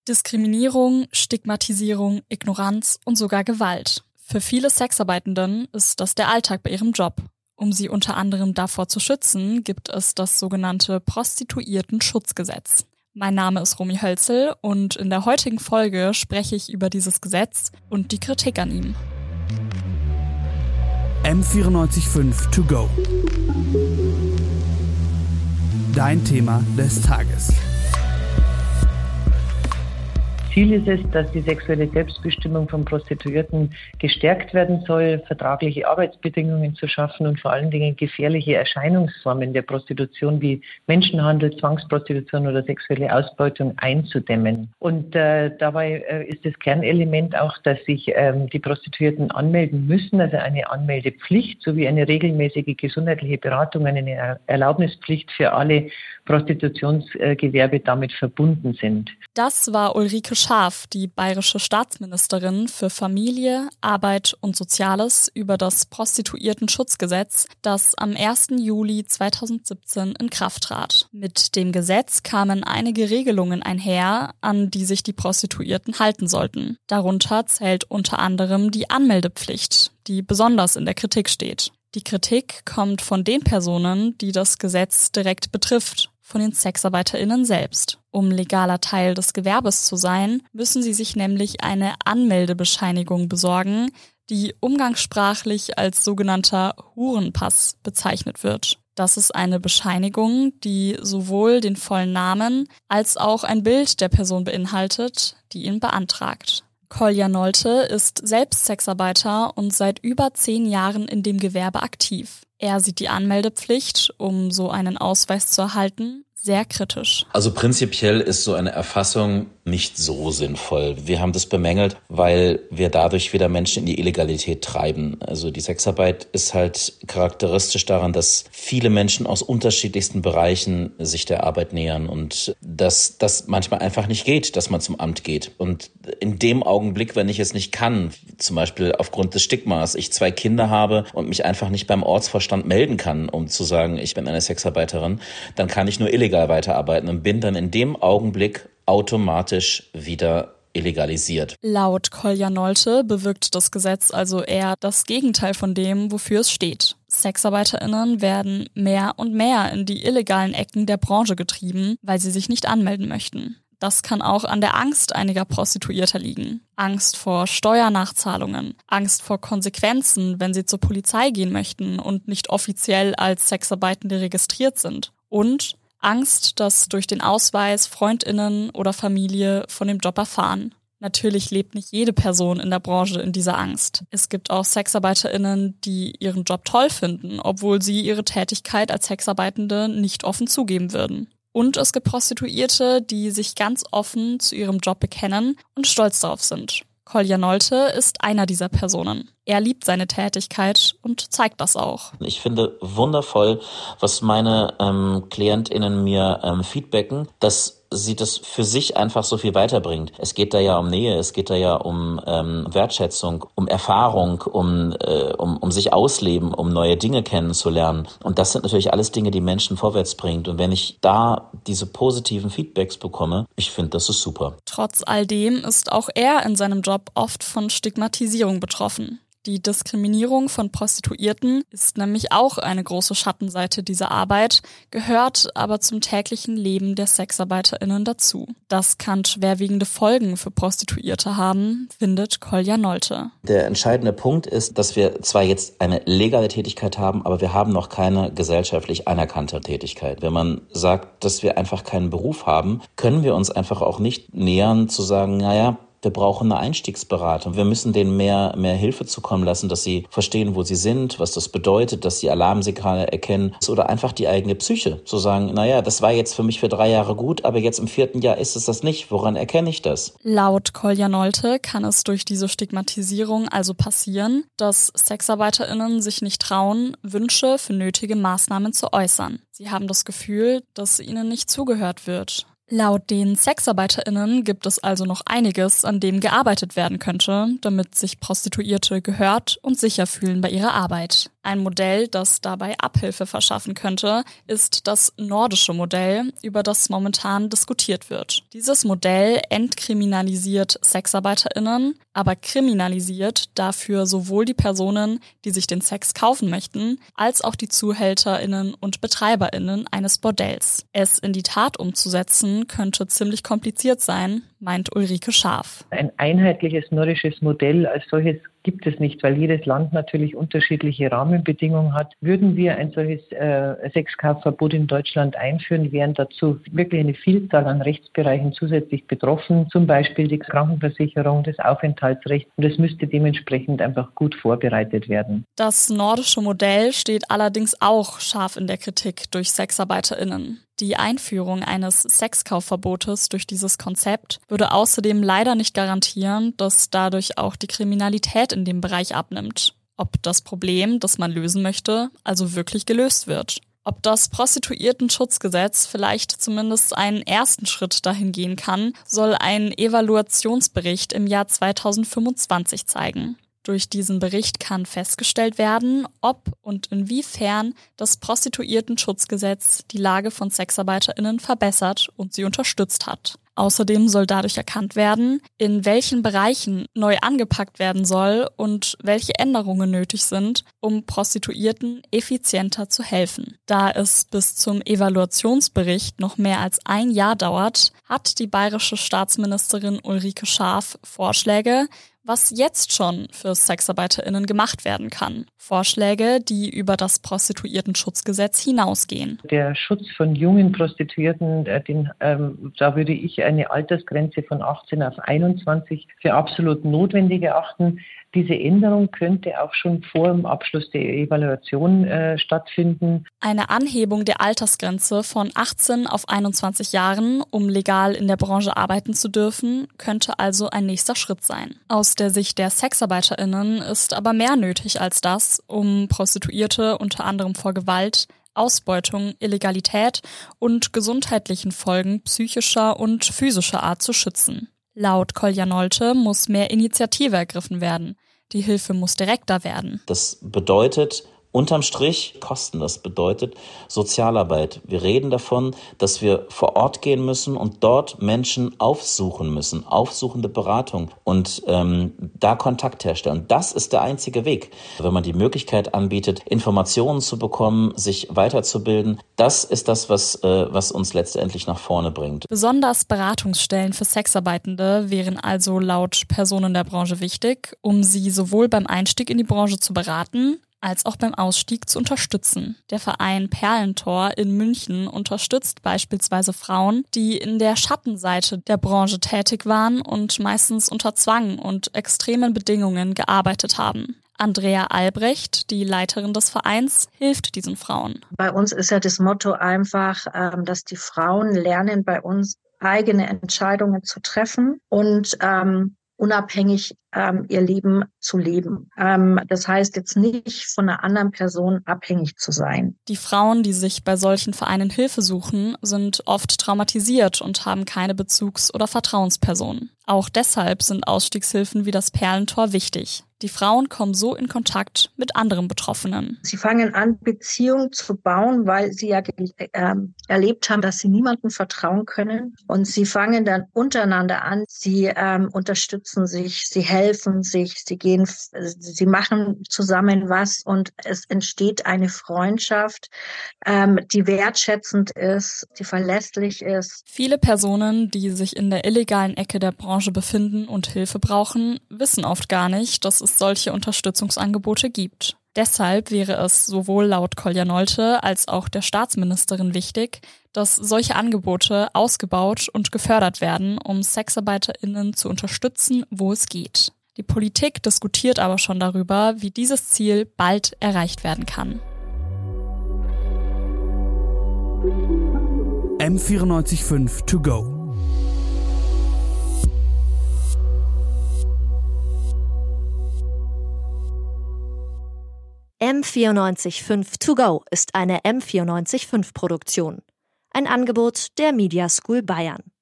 Diskriminierung, Stigmatisierung, Ignoranz und sogar Gewalt. Für viele Sexarbeitenden ist das der Alltag bei ihrem Job. Um sie unter anderem davor zu schützen, gibt es das sogenannte Prostituierten-Schutzgesetz. Mein Name ist Romy Hölzel und in der heutigen Folge spreche ich über dieses Gesetz und die Kritik an ihm. M94.5 to go. Dein Thema des Tages. Ziel ist es, dass die sexuelle Selbstbestimmung von Prostituierten gestärkt werden soll, vertragliche Arbeitsbedingungen zu schaffen und vor allen Dingen gefährliche Erscheinungsformen der Prostitution wie Menschenhandel, Zwangsprostitution oder sexuelle Ausbeutung einzudämmen. Und dabei ist das Kernelement auch, dass sich die Prostituierten anmelden müssen, also eine Anmeldepflicht sowie eine regelmäßige gesundheitliche Beratung, eine Erlaubnispflicht für alle Prostitutionsgewerbe damit verbunden sind. Das war Ulrike Schaaf, die bayerische Staatsministerin für Familie, Arbeit und Soziales, über das Prostituierten-Schutzgesetz, das am 1. Juli 2017 in Kraft trat. Mit dem Gesetz kamen einige Regelungen einher, an die sich die Prostituierten halten sollten. Darunter zählt unter anderem die Anmeldepflicht, die besonders in der Kritik steht. Die Kritik kommt von den Personen, die das Gesetz direkt betrifft, von den SexarbeiterInnen selbst. Um legaler Teil des Gewerbes zu sein, müssen sie sich nämlich eine Anmeldebescheinigung besorgen, die umgangssprachlich als sogenannter Hurenpass bezeichnet wird. Das ist eine Bescheinigung, die sowohl den vollen Namen als auch ein Bild der Person beinhaltet, die ihn beantragt. Kolja Nolte ist selbst Sexarbeiter und seit über 10 Jahren in dem Gewerbe aktiv. Er sieht die Anmeldepflicht, um so einen Ausweis zu erhalten, sehr kritisch. Also prinzipiell ist so eine Erfassung nicht so sinnvoll. Wir haben das bemängelt, weil wir dadurch wieder Menschen in die Illegalität treiben. Also die Sexarbeit ist halt charakteristisch daran, dass viele Menschen aus unterschiedlichsten Bereichen sich der Arbeit nähern und dass das manchmal einfach nicht geht, dass man zum Amt geht. Und in dem Augenblick, wenn ich es nicht kann, zum Beispiel aufgrund des Stigmas, ich 2 Kinder habe und mich einfach nicht beim Ortsvorstand melden kann, um zu sagen, ich bin eine Sexarbeiterin, dann kann ich nur illegal weiterarbeiten und bin dann in dem Augenblick automatisch wieder illegalisiert. Laut Kolja Nolte bewirkt das Gesetz also eher das Gegenteil von dem, wofür es steht. SexarbeiterInnen werden mehr und mehr in die illegalen Ecken der Branche getrieben, weil sie sich nicht anmelden möchten. Das kann auch an der Angst einiger Prostituierter liegen. Angst vor Steuernachzahlungen, Angst vor Konsequenzen, wenn sie zur Polizei gehen möchten und nicht offiziell als Sexarbeitende registriert sind. Und Angst, dass durch den Ausweis FreundInnen oder Familie von dem Job erfahren. Natürlich lebt nicht jede Person in der Branche in dieser Angst. Es gibt auch SexarbeiterInnen, die ihren Job toll finden, obwohl sie ihre Tätigkeit als Sexarbeitende nicht offen zugeben würden. Und es gibt Prostituierte, die sich ganz offen zu ihrem Job bekennen und stolz darauf sind. Kolja Nolte ist einer dieser Personen. Er liebt seine Tätigkeit und zeigt das auch. Ich finde wundervoll, was meine KlientInnen mir feedbacken, dass sie das für sich einfach so viel weiterbringt. Es geht da ja um Nähe, es geht da ja um Wertschätzung, um Erfahrung, um sich ausleben, um neue Dinge kennenzulernen. Und das sind natürlich alles Dinge, die Menschen vorwärts bringt. Und wenn ich da diese positiven Feedbacks bekomme, ich finde, das ist super. Trotz all dem ist auch er in seinem Job oft von Stigmatisierung betroffen. Die Diskriminierung von Prostituierten ist nämlich auch eine große Schattenseite dieser Arbeit, gehört aber zum täglichen Leben der SexarbeiterInnen dazu. Das kann schwerwiegende Folgen für Prostituierte haben, findet Kolja Nolte. Der entscheidende Punkt ist, dass wir zwar jetzt eine legale Tätigkeit haben, aber wir haben noch keine gesellschaftlich anerkannte Tätigkeit. Wenn man sagt, dass wir einfach keinen Beruf haben, können wir uns einfach auch nicht nähern zu sagen, naja, wir brauchen eine Einstiegsberatung. Wir müssen denen mehr Hilfe zukommen lassen, dass sie verstehen, wo sie sind, was das bedeutet, dass sie Alarmsignale erkennen oder einfach die eigene Psyche. Zu sagen, naja, das war jetzt für mich für 3 Jahre gut, aber jetzt im 4. Jahr ist es das nicht. Woran erkenne ich das? Laut Kolja Nolte kann es durch diese Stigmatisierung also passieren, dass SexarbeiterInnen sich nicht trauen, Wünsche für nötige Maßnahmen zu äußern. Sie haben das Gefühl, dass ihnen nicht zugehört wird. Laut den SexarbeiterInnen gibt es also noch einiges, an dem gearbeitet werden könnte, damit sich Prostituierte gehört und sicher fühlen bei ihrer Arbeit. Ein Modell, das dabei Abhilfe verschaffen könnte, ist das nordische Modell, über das momentan diskutiert wird. Dieses Modell entkriminalisiert SexarbeiterInnen, aber kriminalisiert dafür sowohl die Personen, die sich den Sex kaufen möchten, als auch die ZuhälterInnen und BetreiberInnen eines Bordells. Es in die Tat umzusetzen, könnte ziemlich kompliziert sein, meint Ulrike Schaaf. Ein einheitliches nordisches Modell als solches gibt es nicht, weil jedes Land natürlich unterschiedliche Rahmenbedingungen hat. Würden wir ein solches Sexkaufverbot in Deutschland einführen, wären dazu wirklich eine Vielzahl an Rechtsbereichen zusätzlich betroffen, zum Beispiel die Krankenversicherung, das Aufenthaltsrecht, und es müsste dementsprechend einfach gut vorbereitet werden. Das nordische Modell steht allerdings auch scharf in der Kritik durch SexarbeiterInnen. Die Einführung eines Sexkaufverbotes durch dieses Konzept würde außerdem leider nicht garantieren, dass dadurch auch die Kriminalität in dem Bereich abnimmt. Ob das Problem, das man lösen möchte, also wirklich gelöst wird. Ob das Prostituiertenschutzgesetz vielleicht zumindest einen ersten Schritt dahin gehen kann, soll ein Evaluationsbericht im Jahr 2025 zeigen. Durch diesen Bericht kann festgestellt werden, ob und inwiefern das Prostituiertenschutzgesetz die Lage von SexarbeiterInnen verbessert und sie unterstützt hat. Außerdem soll dadurch erkannt werden, in welchen Bereichen neu angepackt werden soll und welche Änderungen nötig sind, um Prostituierten effizienter zu helfen. Da es bis zum Evaluationsbericht noch mehr als ein Jahr dauert, hat die bayerische Staatsministerin Ulrike Schaaf Vorschläge, was jetzt schon für SexarbeiterInnen gemacht werden kann. Vorschläge, die über das Prostituiertenschutzgesetz hinausgehen. Der Schutz von jungen Prostituierten, da würde ich eine Altersgrenze von 18 auf 21 für absolut notwendig erachten. Diese Änderung könnte auch schon vor dem Abschluss der Evaluation stattfinden. Eine Anhebung der Altersgrenze von 18 auf 21 Jahren, um legal in der Branche arbeiten zu dürfen, könnte also ein nächster Schritt sein. Aus der Sicht der SexarbeiterInnen ist aber mehr nötig als das, um Prostituierte unter anderem vor Gewalt, Ausbeutung, Illegalität und gesundheitlichen Folgen psychischer und physischer Art zu schützen. Laut Kolja Nolte muss mehr Initiative ergriffen werden. Die Hilfe muss direkter werden. Das bedeutet unterm Strich Kosten, das bedeutet Sozialarbeit. Wir reden davon, dass wir vor Ort gehen müssen und dort Menschen aufsuchen müssen, aufsuchende Beratung und da Kontakt herstellen. Das ist der einzige Weg. Wenn man die Möglichkeit anbietet, Informationen zu bekommen, sich weiterzubilden, das ist das, was uns letztendlich nach vorne bringt. Besonders Beratungsstellen für Sexarbeitende wären also laut Personen der Branche wichtig, um sie sowohl beim Einstieg in die Branche zu beraten, als auch beim Ausstieg zu unterstützen. Der Verein Perlentor in München unterstützt beispielsweise Frauen, die in der Schattenseite der Branche tätig waren und meistens unter Zwang und extremen Bedingungen gearbeitet haben. Andrea Albrecht, die Leiterin des Vereins, hilft diesen Frauen. Bei uns ist ja das Motto einfach, dass die Frauen lernen, bei uns eigene Entscheidungen zu treffen und unabhängig ihr Leben zu leben. Das heißt jetzt nicht von einer anderen Person abhängig zu sein. Die Frauen, die sich bei solchen Vereinen Hilfe suchen, sind oft traumatisiert und haben keine Bezugs- oder Vertrauenspersonen. Auch deshalb sind Ausstiegshilfen wie das Perlentor wichtig. Die Frauen kommen so in Kontakt mit anderen Betroffenen. Sie fangen an, Beziehungen zu bauen, weil sie ja erlebt haben, dass sie niemandem vertrauen können. Und sie fangen dann untereinander an. Sie unterstützen sich, sie helfen sich, sie machen zusammen was und es entsteht eine Freundschaft, die wertschätzend ist, die verlässlich ist. Viele Personen, die sich in der illegalen Ecke der Branche befinden und Hilfe brauchen, wissen oft gar nicht, dass es solche Unterstützungsangebote gibt. Deshalb wäre es sowohl laut Kolja Nolte als auch der Staatsministerin wichtig, dass solche Angebote ausgebaut und gefördert werden, um SexarbeiterInnen zu unterstützen, wo es geht. Die Politik diskutiert aber schon darüber, wie dieses Ziel bald erreicht werden kann. M94.5 to go. M94.5 to go ist eine M94.5 Produktion. Ein Angebot der Media School Bayern.